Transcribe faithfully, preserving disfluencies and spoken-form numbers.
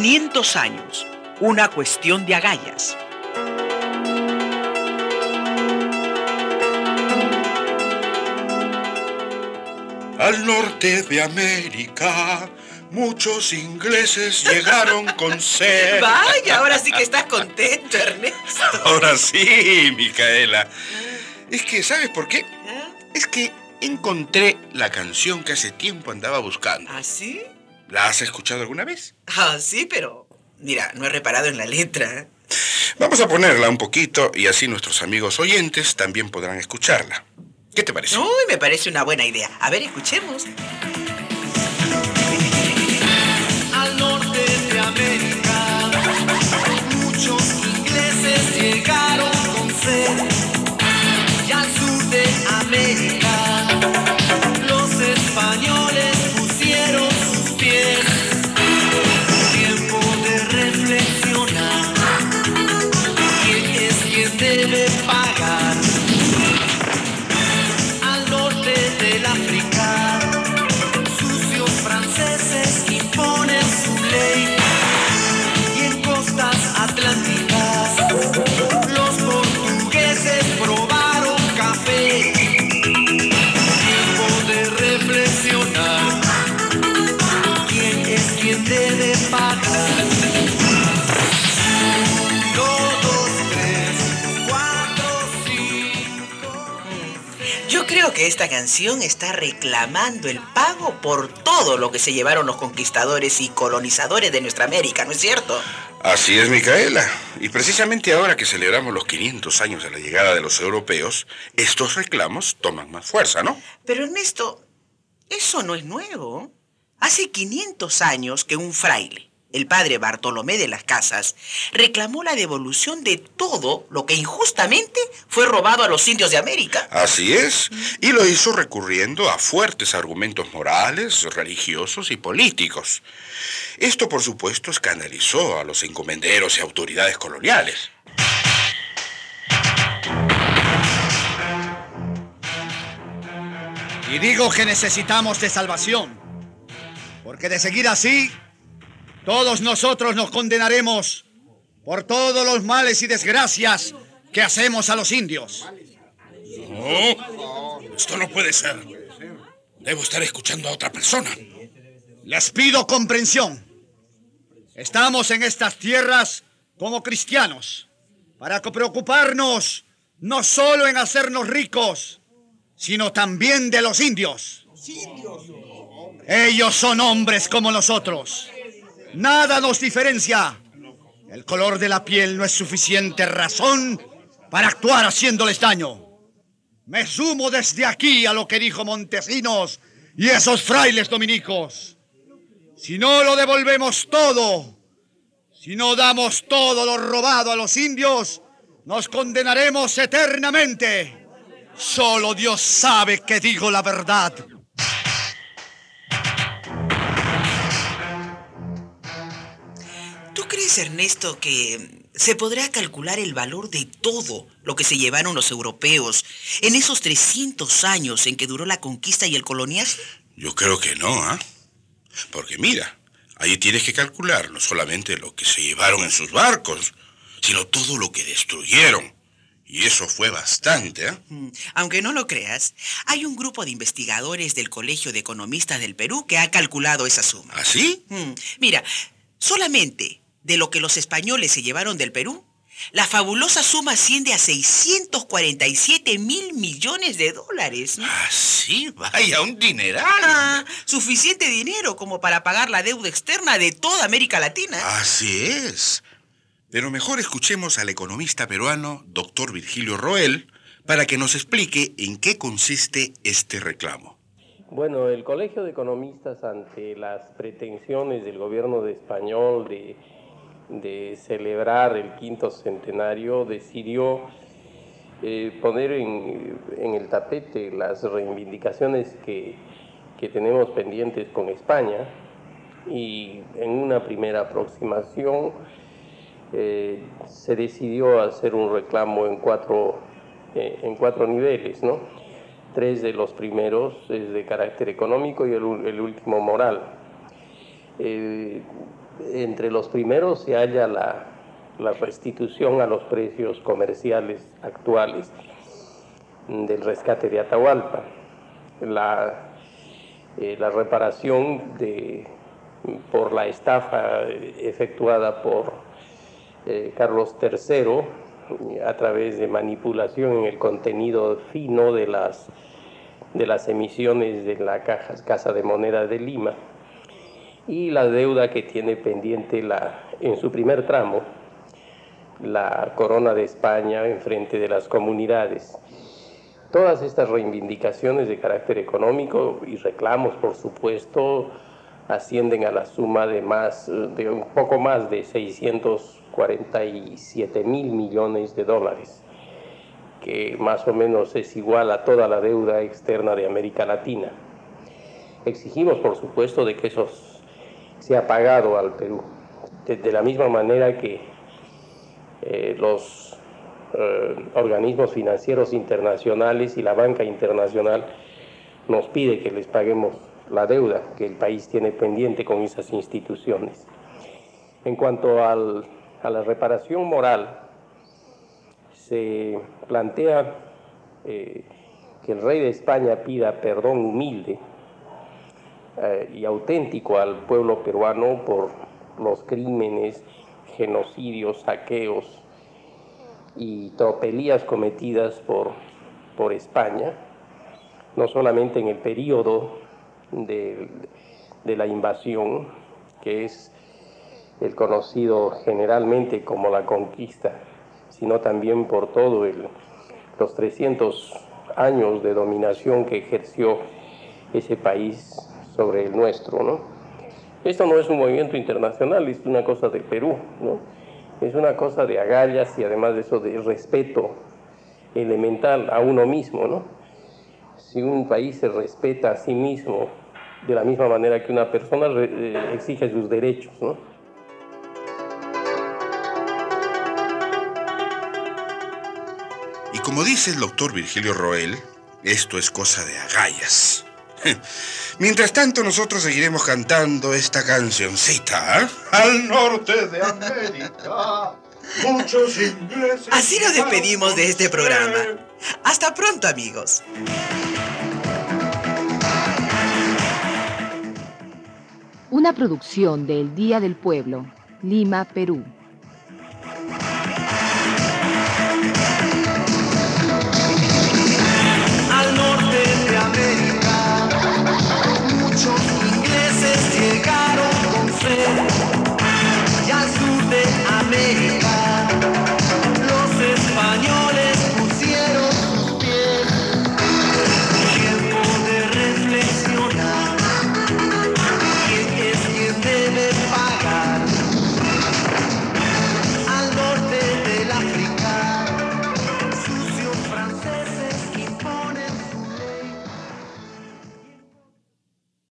quinientos años, una cuestión de agallas. Al norte de América, muchos ingleses llegaron con sed. Vaya, ahora sí que estás contento, Ernesto. Ahora sí, Micaela. Es que, ¿sabes por qué? ¿Eh? Es que encontré la canción que hace tiempo andaba buscando. ¿Ah, sí? ¿La has escuchado alguna vez? Ah, sí, pero... Mira, no he reparado en la letra, ¿eh? Vamos a ponerla un poquito y así nuestros amigos oyentes también podrán escucharla. ¿Qué te parece? Uy, me parece una buena idea. A ver, escuchemos. Al norte de América, muchos ingleses llegaron con sed. Y al sur de América, los españoles pusieron sus pies. Tiempo de reflexionar. ¿Quién es quien debe pagar? Al norte del África, sucios franceses imponen su ley. Y en costas atlánticas, los portugueses probaron café. Tiempo de reflexionar. ¿Quién es quien debe pagar? Dos, tres, cuatro, cinco. Yo creo que esta canción está reclamando el pago por todo lo que se llevaron los conquistadores y colonizadores de nuestra América, ¿no es cierto? Así es, Micaela. Y precisamente ahora que celebramos los quinientos años de la llegada de los europeos, estos reclamos toman más fuerza, ¿no? Pero Ernesto, eso no es nuevo. Hace quinientos años que un fraile, el padre Bartolomé de las Casas, reclamó la devolución de todo lo que injustamente fue robado a los indios de América. Así es. Y lo hizo recurriendo a fuertes argumentos morales, religiosos y políticos. Esto, por supuesto, escandalizó a los encomenderos y autoridades coloniales. Y digo que necesitamos de salvación, porque de seguir así, todos nosotros nos condenaremos por todos los males y desgracias que hacemos a los indios. No, esto no puede ser. Debo estar escuchando a otra persona. Les pido comprensión. Estamos en estas tierras como cristianos para preocuparnos no solo en hacernos ricos, sino también de los indios. Ellos son hombres como nosotros. Nada nos diferencia. El color de la piel no es suficiente razón para actuar haciéndoles daño. Me sumo desde aquí a lo que dijo Montesinos y esos frailes dominicos. Si no lo devolvemos todo, si no damos todo lo robado a los indios, nos condenaremos eternamente. Solo Dios sabe que digo la verdad. ¿Tú crees, Ernesto, que se podrá calcular el valor de todo lo que se llevaron los europeos en esos trescientos años en que duró la conquista y el coloniaje? Yo creo que no, ¿ah? ¿eh? Porque mira, ahí tienes que calcular no solamente lo que se llevaron en sus barcos, sino todo lo que destruyeron. Y eso fue bastante, ¿eh? Aunque no lo creas, hay un grupo de investigadores del Colegio de Economistas del Perú que ha calculado esa suma. ¿Ah, sí? Mm, Mira, solamente de lo que los españoles se llevaron del Perú, la fabulosa suma asciende a seiscientos cuarenta y siete mil millones de dólares. Ah, sí, vaya, un dineral. Ah, suficiente dinero como para pagar la deuda externa de toda América Latina. Así es. Pero mejor escuchemos al economista peruano, doctor Virgilio Roel, para que nos explique en qué consiste este reclamo. Bueno, el Colegio de Economistas, ante las pretensiones del gobierno de español de, de celebrar el quinto centenario, decidió eh, poner en, en el tapete las reivindicaciones que, que tenemos pendientes con España, y en una primera aproximación eh, se decidió hacer un reclamo en cuatro, eh, en cuatro niveles, ¿no? Tres de los primeros es de carácter económico y el, el último moral. Eh, Entre los primeros se halla la, la restitución a los precios comerciales actuales del rescate de Atahualpa, la, eh, la reparación de, por la estafa efectuada por eh, Carlos tercero a través de manipulación en el contenido fino de las, de las emisiones de la caja, Casa de Moneda de Lima, y la deuda que tiene pendiente la, en su primer tramo la Corona de España en frente de las comunidades. Todas estas reivindicaciones de carácter económico y reclamos, por supuesto, ascienden a la suma de, más, de un poco más de seiscientos cuarenta y siete mil millones de dólares, que más o menos es igual a toda la deuda externa de América Latina. Exigimos, por supuesto, de que eso sea pagado al Perú, de, de la misma manera que eh, los eh, organismos financieros internacionales y la banca internacional nos pide que les paguemos la deuda que el país tiene pendiente con esas instituciones. En cuanto al, a la reparación moral, se plantea eh, que el rey de España pida perdón humilde eh, y auténtico al pueblo peruano por los crímenes, genocidios, saqueos y tropelías cometidas por, por España, no solamente en el periodo de, de la invasión, que es el conocido generalmente como la conquista, sino también por todo el, los trescientos años de dominación que ejerció ese país sobre el nuestro, ¿no? Esto no es un movimiento internacional, es una cosa de Perú, ¿no? Es una cosa de agallas y además de eso de respeto elemental a uno mismo, ¿no? Si un país se respeta a sí mismo de la misma manera que una persona eh, exige sus derechos, ¿no? Y como dice el doctor Virgilio Roel, esto es cosa de agallas. Mientras tanto, nosotros seguiremos cantando esta cancioncita, ¿eh? Al norte de América, muchos ingleses. Así nos despedimos de este programa. Hasta pronto, amigos. Una producción de El Día del Pueblo, Lima, Perú.